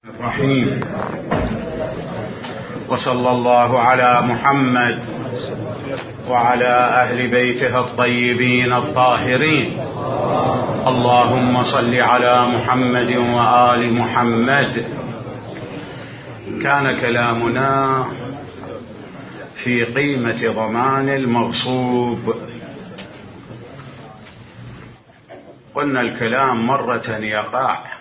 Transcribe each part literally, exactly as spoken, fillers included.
الرحيم. وصلى الله على محمد وعلى أهل بيته الطيبين الطاهرين. اللهم صل على محمد وآل محمد. كان كلامنا في قيمة ضمان المغصوب. قلنا الكلام مرة يقع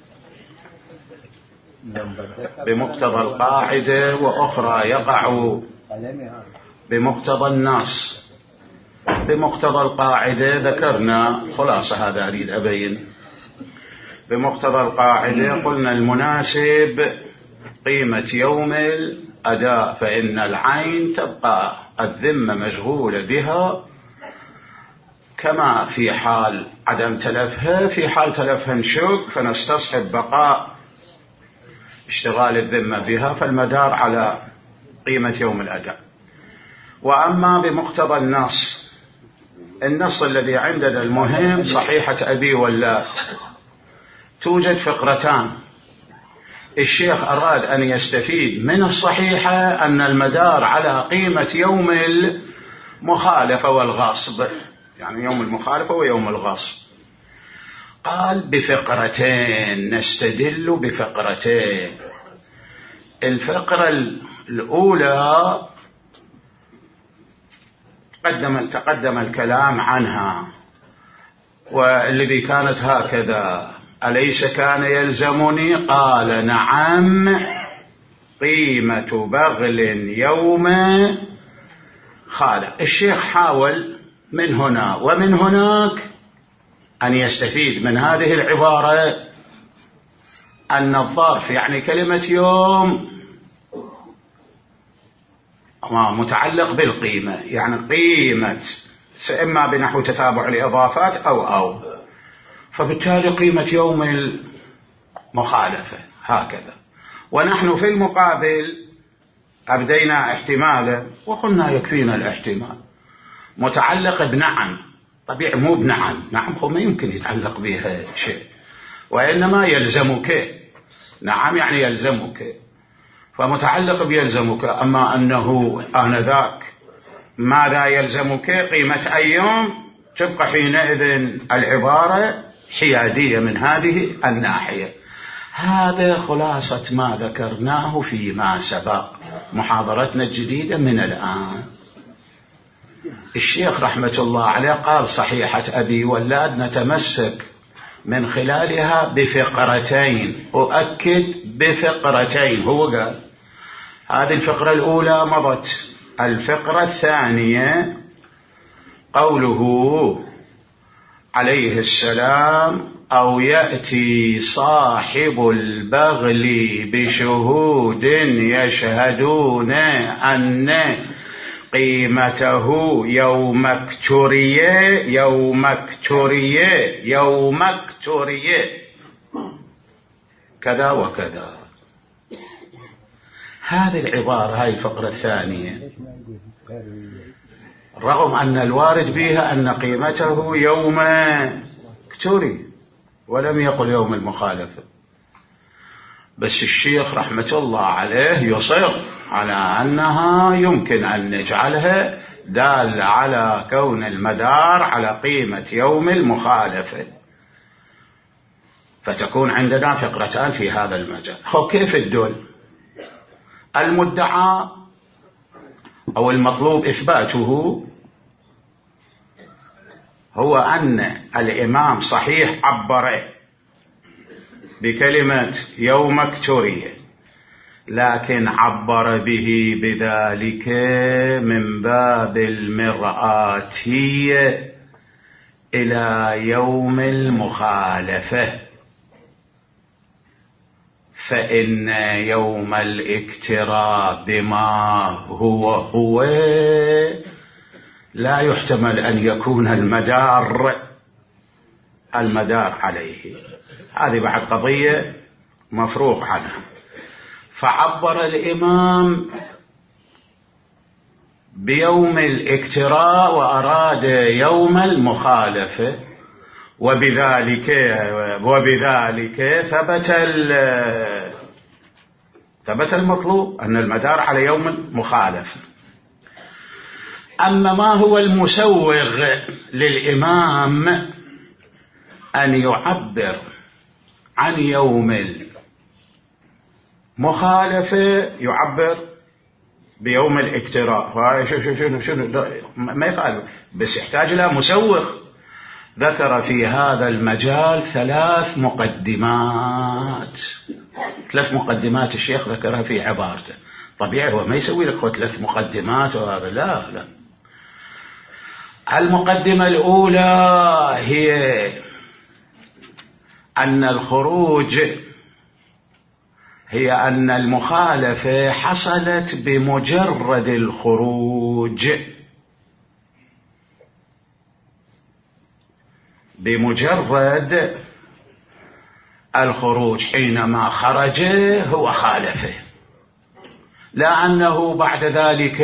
بمقتضى القاعدة وأخرى يقع بمقتضى النص. بمقتضى القاعدة ذكرنا خلاصة، هذا أريد أبين. بمقتضى القاعدة قلنا المناسب قيمة يوم الأداء، فإن العين تبقى الذمة مشغولة بها كما في حال عدم تلفها. في حال تلفها نشك فنستصحب بقاء اشتغال الذمة بها، فالمدار على قيمة يوم الأداء. وأما بمقتضى النص، النص الذي عندنا المهم صحيحة أبي ولاد، توجد فقرتان. الشيخ أراد أن يستفيد من الصحيحة أن المدار على قيمة يوم المخالفة والغصب، يعني يوم المخالفة ويوم الغصب. قال بفقرتين، نستدل بفقرتين. الفقرة الأولى تقدم تقدم الكلام عنها، والذي كانت هكذا: أليس كان يلزمني؟ قال نعم، قيمة بغل يوم خالق. الشيخ حاول من هنا ومن هناك أن يستفيد من هذه العبارة أن الظرف يعني كلمة يوم متعلق بالقيمة، يعني قيمة إما بنحو تتابع الإضافات أو أو فبالتالي قيمة يوم المخالفة هكذا. ونحن في المقابل أبدينا احتمالا وقلنا يكفينا الاحتمال متعلق بنعم. طبيعي مو بنعم، نعم هو ما يمكن يتعلق بها شيء، وإنما يلزمك. نعم يعني يلزمك، فمتعلق بيلزمك. أما أنه آنذاك ماذا يلزمك؟ قيمة أي يوم، تبقى حينئذ العبارة حيادية من هذه الناحية. هذا خلاصة ما ذكرناه فيما سبق. محاضرتنا الجديدة من الآن. الشيخ رحمة الله عليه قال صحيحة أبي ولاد نتمسك من خلالها بفقرتين. أؤكد بفقرتين. هو قال هذه الفقرة الأولى مضت. الفقرة الثانية قوله عليه السلام: أو يأتي صاحب البغل بشهود يشهدون أن قيمته يوم اكتريه يوم اكتريه يوم اكتريه كذا وكذا. هذه العبارة، هاي الفقرة الثانية، رغم أن الوارد بها أن قيمته يوم اكتري ولم يقل يوم المخالفة، بس الشيخ رحمة الله عليه يصر على أنها يمكن أن نجعلها دال على كون المدار على قيمة يوم المخالفة، فتكون عندنا فقرتان في هذا المجال. هو كيف الدل؟ المدعى أو المطلوب إثباته هو أن الإمام صحيح عبر بكلمة يوم اكتريه، لكن عبر به بذلك من باب المرآتية إلى يوم المخالفة، فإن يوم الاكتراء بما هو هو لا يحتمل أن يكون المدار المدار عليه. هذه بعد قضية مفروغ عنها. فعبر الإمام بيوم الاكتراء وأراد يوم المخالفة، وبذلك وبذلك ثبت ثبت المطلوب أن المدار على يوم المخالفة. أما ما هو المسوغ للإمام أن يعبر عن يوم المخالفة، يعبر بيوم الاقتراء، شنو شنو شنو ما يقال، بس يحتاج إلى مسوغ. ذكر في هذا المجال ثلاث مقدمات، ثلاث مقدمات الشيخ ذكرها في عبارته. طبيعي هو ما يسوي لك ثلاث مقدمات وهذا، لا لا. المقدمة الأولى هي أن الخروج هي أن المخالفة حصلت بمجرد الخروج، بمجرد الخروج، حينما خرج هو خالفه، لا أنه بعد ذلك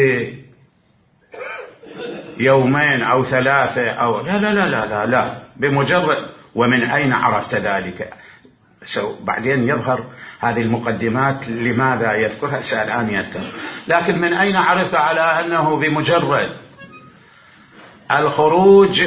بيومين أو ثلاثة أو لا لا لا لا لا, لا. بمجرد. ومن أين عرفت ذلك؟ بعدين يظهر هذه المقدمات لماذا يذكرها سألان يتم، لكن من أين عرفت على أنه بمجرد الخروج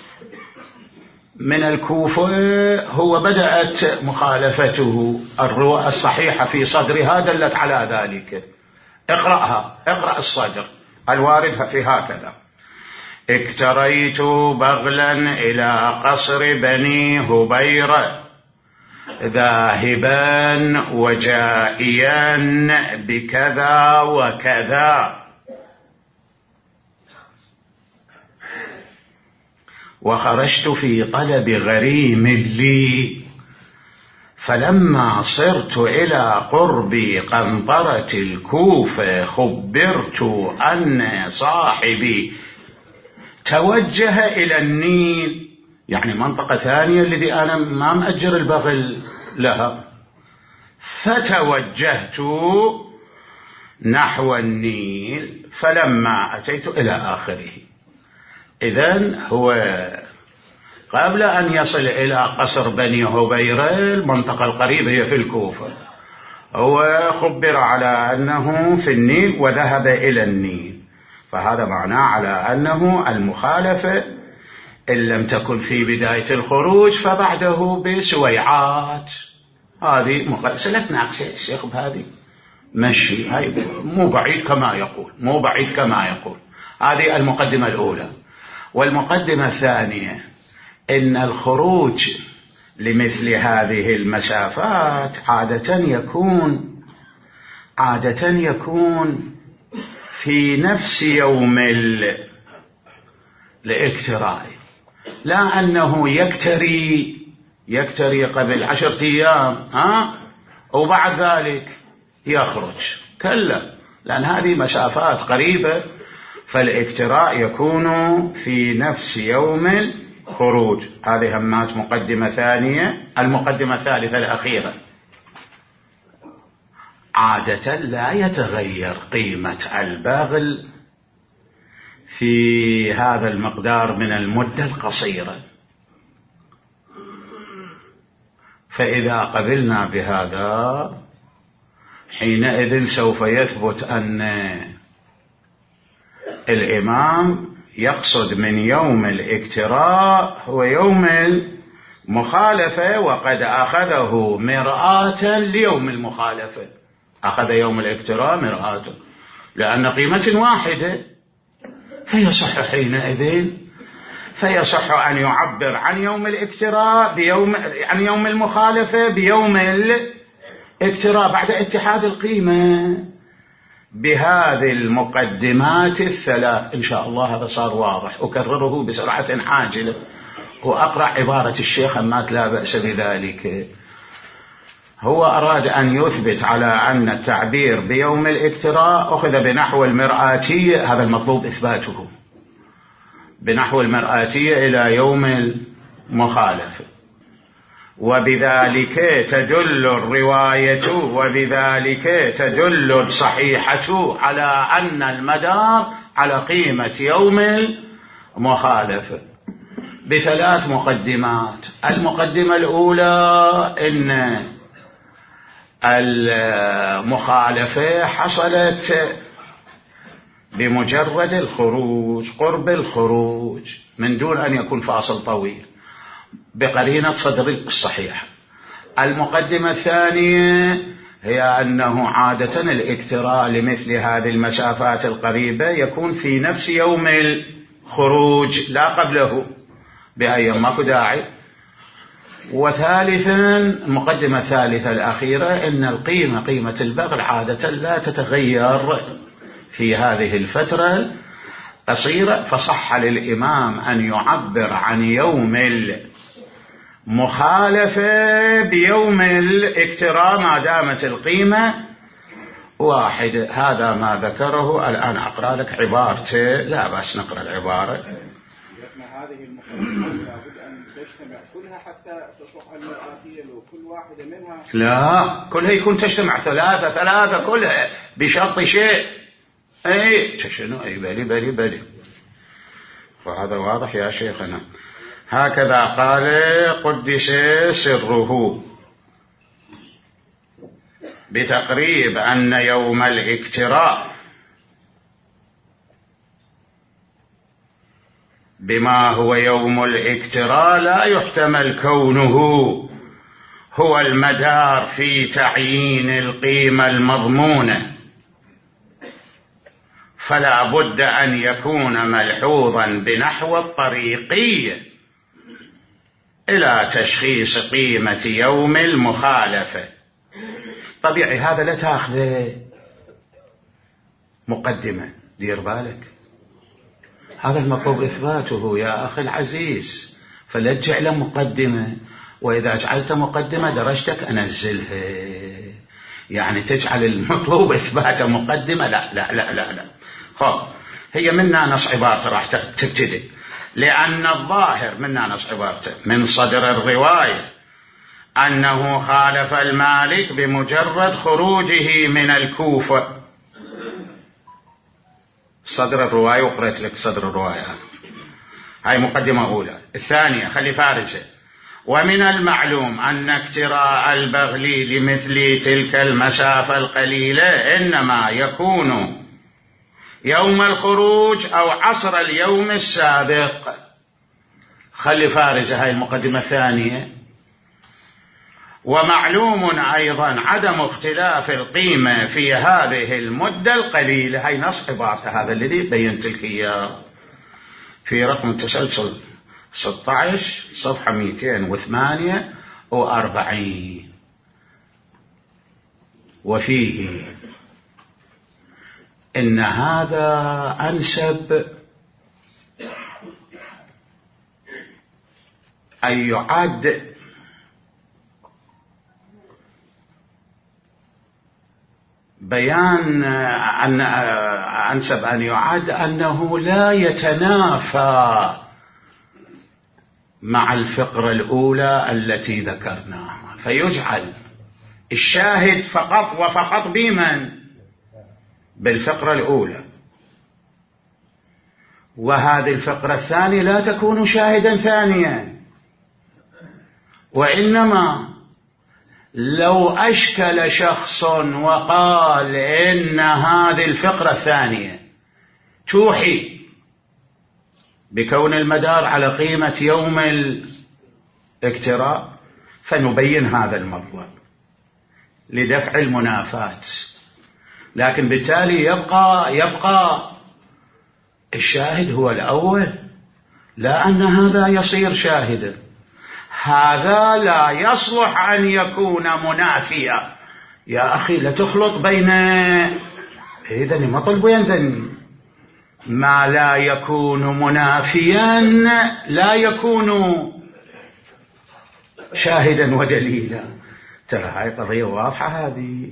من الكوفة هو بدأت مخالفته؟ الرواية الصحيحة في صدرها دلت على ذلك. اقرأها، اقرأ الصدر الوارد في هكذا: اكتريت بغلا إلى قصر بني هبيرة ذاهبا وجائيا بكذا وكذا، وخرجت في طلب غريم لي، فلما صرت إلى قرب قنطرة الكوفة خبرت أن صاحبي توجه إلى النيل، يعني منطقة ثانية الذي أنا ما مأجر البغل لها، فتوجهت نحو النيل فلما أتيت إلى آخره. إذن هو قبل أن يصل إلى قصر بني هبيرة، المنطقة القريبة هي في الكوفة، هو خبر على أنه في النيل وذهب إلى النيل، فهذا معناه على أنه المخالفة إن لم تكن في بداية الخروج فبعده بسويعات. هذه مقدسة ناقشة الشيخ بهذه مشي، هاي مو بعيد كما يقول، مو بعيد كما يقول. هذه المقدمة الأولى. والمقدمة الثانية إن الخروج لمثل هذه المسافات عادة يكون عادة يكون في نفس يوم الاقتراء، لا أنه يكتري يكتري قبل عشرة أيام ها وبعد ذلك يخرج، كلا، لأن هذه مسافات قريبة، فالاقتراء يكون في نفس يوم الخروج. هذه همات مقدمة ثانية. المقدمة الثالثة الأخيرة: عادة لا يتغير قيمة الباغل في هذا المقدار من المدة القصيرة، فإذا قبلنا بهذا حينئذ سوف يثبت أن الإمام يقصد من يوم الاقتراء هو يوم المخالفة، وقد أخذه مرآة ليوم المخالفة، أخذ يوم الاقتراء مرآة لأن قيمة واحدة، فيصح حينئذ فيصح أن يعبر عن يوم الاقتراء بيوم عن يوم المخالفة بيوم الاقتراء بعد اتحاد القيمة بهذه المقدمات الثلاث. إن شاء الله هذا صار واضح، أكرره بسرعة عاجلة وأقرأ عبارة الشيخ همات لا بأس بذلك. هو أراد أن يثبت على أن التعبير بيوم الاقتراء أخذ بنحو المرآتية، هذا المطلوب إثباته، بنحو المرآتية إلى يوم المخالفة، وبذلك تدل الرواية وبذلك تدل الصحيحة على أن المدار على قيمة يوم المخالفة بثلاث مقدمات. المقدمة الأولى إن المخالفة حصلت بمجرد الخروج، قرب الخروج، من دون أن يكون فاصل طويل، بقرينة صدر الصحيح. المقدمة الثانية هي أنه عادة الاكتراء لمثل هذه المسافات القريبة يكون في نفس يوم الخروج لا قبله بأيام، ماكو داعي. وثالثا المقدمة الثالثة الأخيرة أن القيمة قيمة البغل عادة لا تتغير في هذه الفترة القصيرة، فصح للإمام أن يعبر عن يوم المخالفة بيوم الاكتراء ما دامت القيمة واحدة. هذا ما ذكره. الآن أقرأ لك عبارته، لا بس نقرأ العبارة. هذه المخالفات لابد أن تجتمع كلها حتى تصح المرآتية، وكل واحدة منها لا، كلها يكون تجتمع ثلاثة ثلاثة كلها بشرط شيء. اي شنو؟ اي بلي بلي بلي. وهذا واضح يا شيخنا. هكذا قال قدس سره بتقريب أن يوم الاكتراء بما هو يوم الاكتراء لا يحتمل كونه هو المدار في تعيين القيمة المضمونة، فلا بد أن يكون ملحوظا بنحو الطريقية إلى تشخيص قيمة يوم المخالفة. طبيعي هذا لا تأخذ مقدمة، دير بالك، هذا المطلوب إثباته يا أخي العزيز، فلا تجعل مقدمة، وإذا جعلت مقدمة درجتك أنزلها، يعني تجعل المطلوب إثبات مقدمة، لا لا لا لا, لا. خب هي منا نص عبارته راح تبتدئ، لأن الظاهر منا نص عبارته من صدر الرواية أنه خالف المالك بمجرد خروجه من الكوفة. صدر الرواية، وقرأت لك صدر الرواية، هاي مقدمة أولى. الثانية خلي فارسة. ومن المعلوم أن اكتراء البغل لمثل تلك المسافة القليلة إنما يكون يوم الخروج أو عصر اليوم السابق. خلي فارسة، هاي المقدمة الثانية. ومعلوم أيضا عدم اختلاف القيمة في هذه المدة القليلة. هاي نص عبارة هذا الذي بينت لك إياه في رقم تسلسل ستة عشر صفحة مئتين وثمانية وأربعين. وفيه إن هذا أنسب أن يعد بيان أن أنسب أن يعد أنه لا يتنافى مع الفقرة الأولى التي ذكرناها، فيجعل الشاهد فقط وفقط بمن؟ بالفقرة الأولى، وهذه الفقرة الثانية لا تكون شاهدا ثانيا، وإنما لو أشكل شخص وقال إن هذه الفقرة الثانية توحي بكون المدار على قيمة يوم الاكتراء، فنبين هذا المطلب لدفع المنافاة، لكن بالتالي يبقى يبقى الشاهد هو الأول، لا أن هذا يصير شاهدا. هذا لا يصلح أن يكون منافيا يا أخي، لا تخلط بين إذن مطلب ينذني ما لا يكون منافيا لا يكون شاهدا ودليلا. ترى هاي قضية واضحة، هذه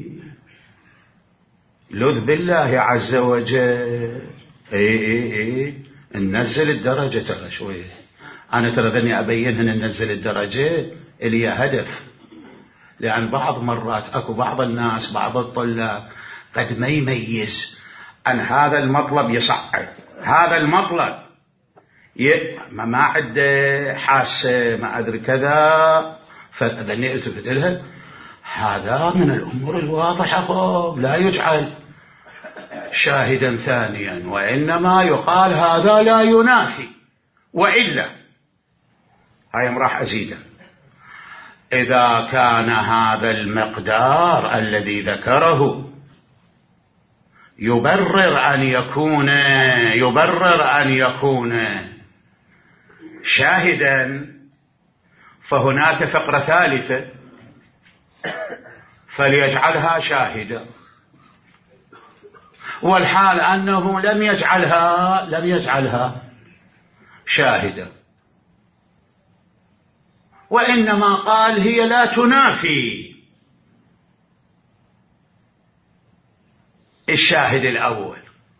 لذ بالله عز وجل. اي اي اي ننزل الدرجة ترى شوي، أنا ترى ذني أبينهن ننزل الدرجة اللي هدف، لأن بعض مرات أكو بعض الناس بعض الطلاب قد ما يميز أن هذا المطلب يصعد، هذا المطلب ي... ما, ما عد حاسة ما أدري كذا، فذني ألتفت لها هذا من الأمور الواضحة، لا يجعل شاهدا ثانيا، وإنما يقال هذا لا ينافي. وإلا هاي راح أزيدا، إذا كان هذا المقدار الذي ذكره يبرر أن يكون يبرر أن يكون شاهدا، فهناك فقرة ثالثة فليجعلها شاهدا، والحال أنه لم يجعلها لم يجعلها شاهدا، وإنما قال هي لا تنافي الشاهد الأول،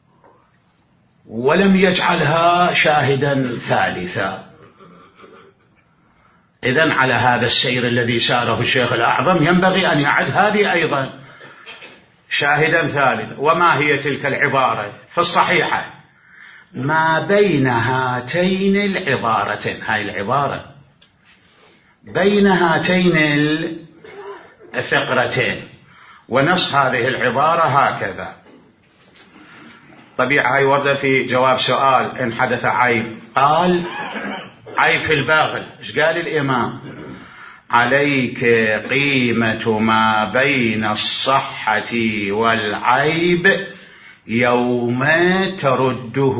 ولم يجعلها شاهدا ثالثا. إذن على هذا السير الذي ساره الشيخ الأعظم ينبغي أن يعد هذه أيضا شاهدا ثالثا. وما هي تلك العبارة؟ في الصحيحة ما بين هاتين العبارتين، هاي العبارة بين هاتين الفقرتين، ونص هذه العبارة هكذا. طبيعة هاي وردة في جواب سؤال إن حدث عيب، قال عيب في الباغل، إيش قال الإمام؟ عليك قيمة ما بين الصحة والعيب يوم ترده.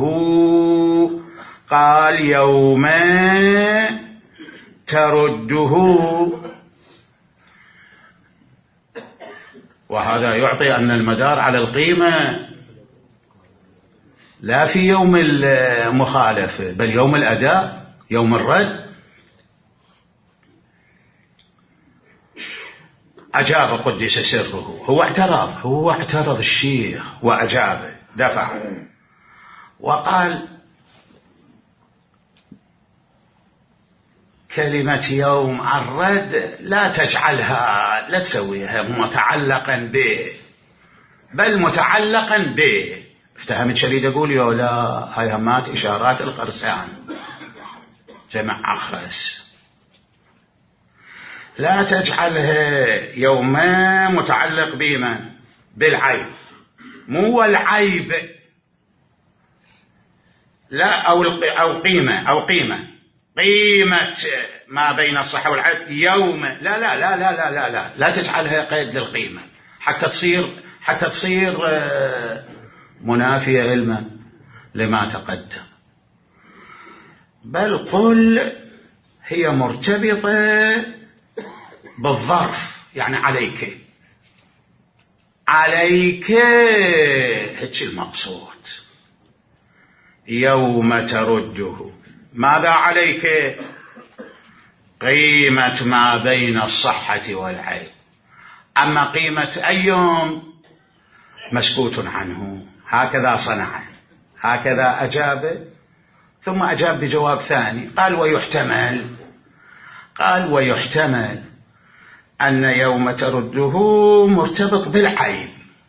قال يوم ترده، وهذا يعطي أن المدار على القيمة لا في يوم المخالفة بل يوم الأداء، يوم الرد. أجاب قدس سره، هو اعترض هو اعترض الشيخ وأجاب دفع، وقال كلمة يوم الرد لا تجعلها، لا تسويها متعلقا به، بل متعلقا به. افتهمت شريد أقول يا لا، هاي همات إشارات القرسان جمع أخرس، لا تجعلها يوم متعلق بمن؟ بالعيب، مو العيب لا، أو أو قيمة أو قيمة قيمة ما بين الصحة والعيب يوم، لا لا لا لا لا لا لا, لا تجعلها قيد للقيمة حتى تصير حتى تصير منافية علما لما تقدم، بل قل هي مرتبطة بالظرف، يعني عليك عليك هيك المقصود. يوم ترده، ماذا عليك؟ قيمة ما بين الصحة والعيب. أما قيمة أي يوم مسكوت عنه. هكذا صنع، هكذا أجاب، ثم أجاب بجواب ثاني، قال ويحتمل قال ويحتمل أن يوم ترده مرتبط بالعيب،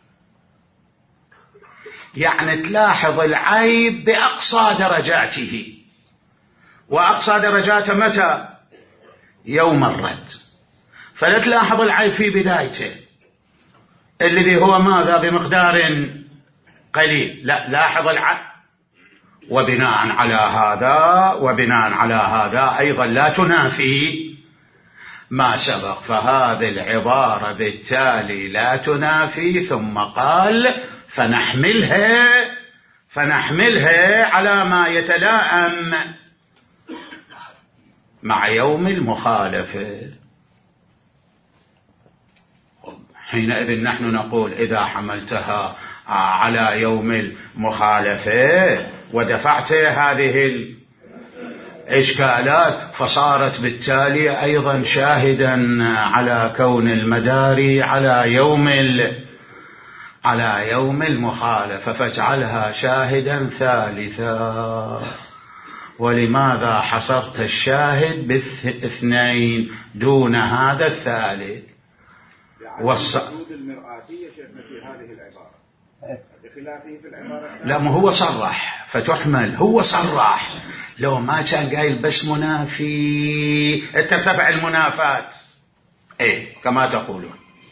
يعني تلاحظ العيب بأقصى درجاته، وأقصى درجاته متى؟ يوم الرد. فلا تلاحظ العيب في بدايته الذي هو ماذا؟ بمقدار قليل، لا، لاحظ العيب. وبناء على هذا وبناء على هذا أيضا لا تنافي ما سبق، فهذه العبارة بالتالي لا تنافي. ثم قال فنحملها فنحملها على ما يتلائم مع يوم المخالفة. حينئذ نحن نقول إذا حملتها على يوم المخالفة ودفعت هذه الإشكالات فصارت بالتالي أيضا شاهدا على كون المدار على يوم على يوم المخالفة، فاجعلها شاهدا ثالثا. ولماذا حصرت الشاهد بالاثنين دون هذا الثالث؟ وجود المرآتية شيخنا في هذه العبارة بخلافه في العبارة. لا، ما هو صرح فتحمل، هو صرح، لو ما كان قايل بس منافي ترتفع المنافات، ايه كما تقولون.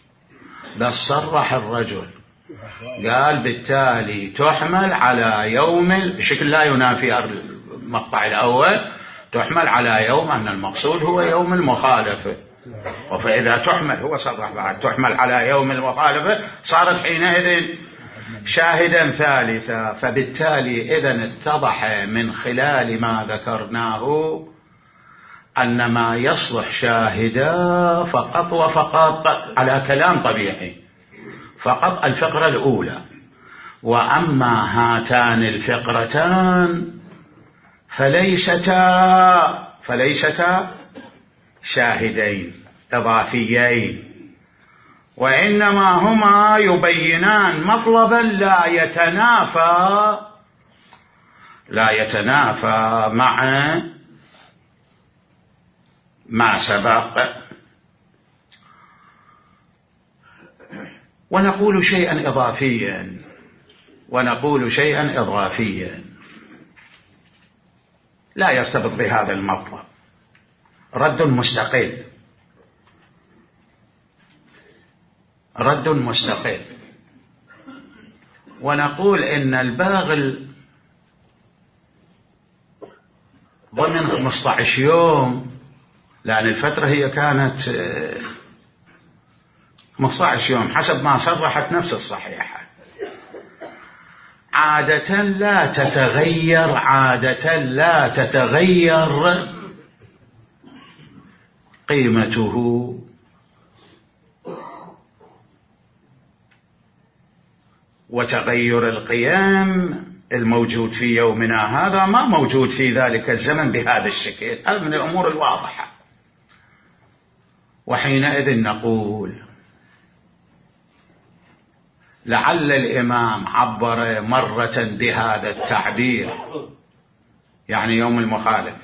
بس صرح الرجل قال بالتالي تحمل على يوم، بشكل لا ينافي المقطع الأول، تحمل على يوم أن المقصود هو يوم المخالفة. وفإذا تحمل، هو صرح بعد، تحمل على يوم المخالفة، صارت حينئذ شاهدا ثالثا. فبالتالي إذن اتضح من خلال ما ذكرناه أن ما يصلح شاهدا فقط وفقط على كلام طبيعي فقط الفقرة الأولى. وأما هاتان الفقرتان فليستا فليستا شاهدين إضافيين، وإنما هما يبينان مطلبا لا يتنافى لا يتنافى مع ما سبق. ونقول شيئا إضافيا ونقول شيئا إضافيا لا يرتبط بهذا المطلب، رد مستقل رد مستقل. ونقول إن الباغل ضمن خمسة عشر يوم، لأن الفترة هي كانت خمسة عشر يوم حسب ما صرحت نفس الصحيحة، عادة لا تتغير عادة لا تتغير قيمته. وتغير القيم الموجود في يومنا هذا ما موجود في ذلك الزمن بهذا الشكل، هذا من الأمور الواضحة. وحينئذ نقول لعل الإمام عبر مرة بهذا التعبير يعني يوم المخالفة،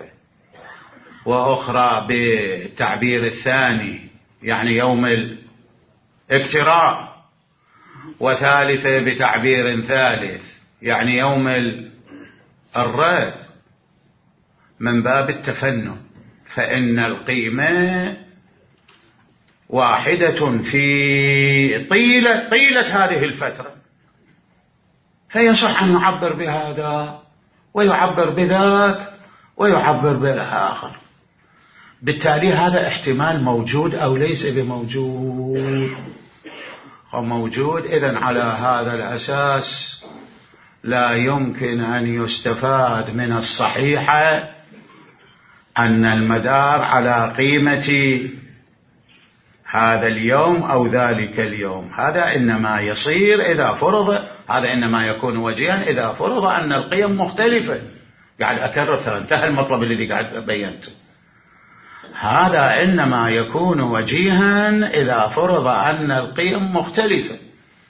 وأخرى بالتعبير الثاني يعني يوم الاقتراب، وثالثة بتعبير ثالث يعني يوم الرد، من باب التفنن. فإن القيمة واحدة في طيلة طيلة هذه الفترة، فيصح أن يعبر بهذا ويعبر بذاك ويعبر بالآخر. بالتالي هذا احتمال موجود أو ليس بموجود؟ هو موجود. إذن على هذا الأساس لا يمكن أن يستفاد من الصحيحة أن المدار على قيمة هذا اليوم أو ذلك اليوم. هذا إنما يصير إذا فرض، هذا إنما يكون وجيها إذا فرض أن القيم مختلفة. قاعد أكرر ترى انتهى المطلب الذي قاعد بينته. هذا إنما يكون وجيها إذا فرض أن القيم مختلفة،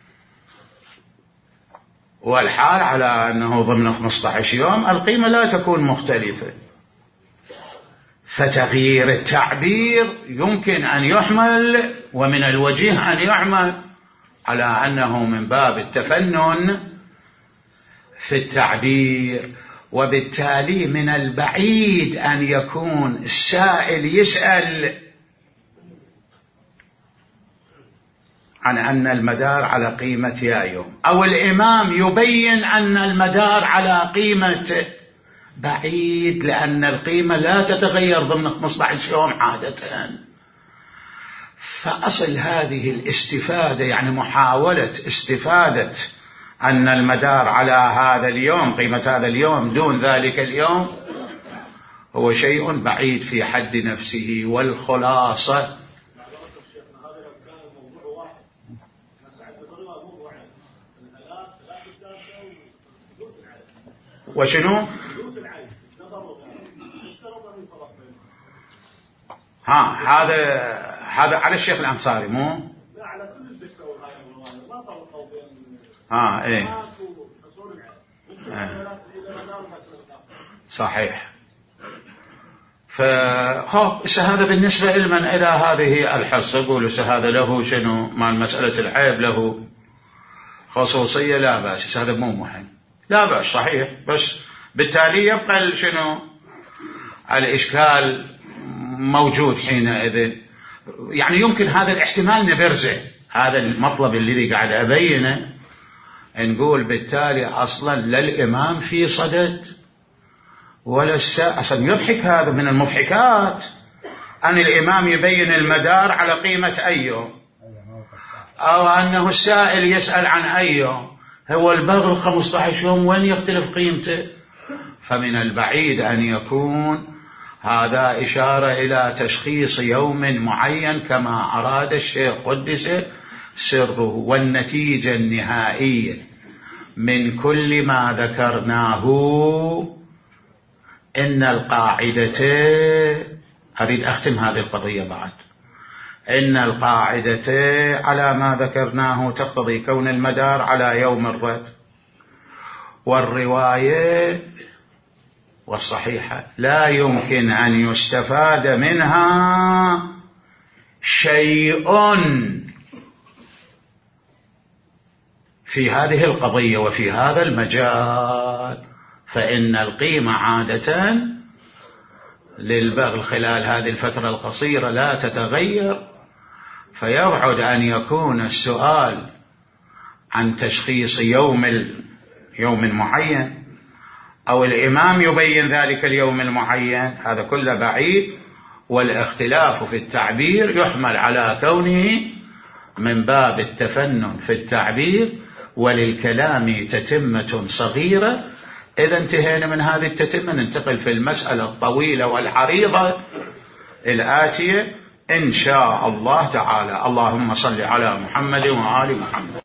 والحال على أنه ضمن خمسة عشر يوم القيمة لا تكون مختلفة. فتغيير التعبير يمكن أن يحمل، ومن الوجيه أن يحمل على أنه من باب التفنن في التعبير. وبالتالي من البعيد أن يكون السائل يسأل عن أن المدار على قيمة يا يوم، أو الإمام يبين أن المدار على قيمة بعيد، لأن القيمة لا تتغير ضمن خمسة عشر يوم عادة. فأصل هذه الاستفادة يعني محاولة استفادة أن المدار على هذا اليوم، قيمة هذا اليوم دون ذلك اليوم، هو شيء بعيد في حد نفسه. والخلاصة وشنو؟ ها هذا هذا على الشيخ الأنصاري مو؟ لا على كل الدكتور هاي ما فرقوا بين ها ايه آه. صحيح. فخوف هذا بالنسبة لمن إلى هذه الحصة يقولوا هذا له شنو مع مسألة العيب له خصوصية، لا بأس، هذا مو مهم، لا بأس صحيح. بس بالتالي يبقى شنو الإشكال موجود حينئذ. يعني يمكن هذا الاحتمال نبرزه هذا المطلب الذي قاعد أبينه. نقول بالتالي أصلا لا الإمام في صدد ولا السائل. أصلا يضحك، هذا من المضحكات أن الإمام يبين المدار على قيمة أيه، أو أنه السائل يسأل عن أيه. هو البغل خمسة عشر يوم وين يختلف قيمته؟ فمن البعيد أن يكون هذا إشارة إلى تشخيص يوم معين كما أراد الشيخ قدس سره. والنتيجة النهائية من كل ما ذكرناه إن القاعدة، أريد أختم هذه القضية بعد، إن القاعدة على ما ذكرناه تقتضي كون المدار على يوم الرد، والرواية والصحيحة لا يمكن أن يستفاد منها شيء في هذه القضية وفي هذا المجال، فإن القيمة عادة للبغل خلال هذه الفترة القصيرة لا تتغير، فيبعد أن يكون السؤال عن تشخيص يوم يوم معين أو الإمام يبين ذلك اليوم المعين، هذا كله بعيد. والاختلاف في التعبير يحمل على كونه من باب التفنن في التعبير، وللكلام تتمة صغيرة. إذا انتهينا من هذه التتمة ننتقل في المسألة الطويلة والعريضة الآتية إن شاء الله تعالى. اللهم صل على محمد وآل محمد.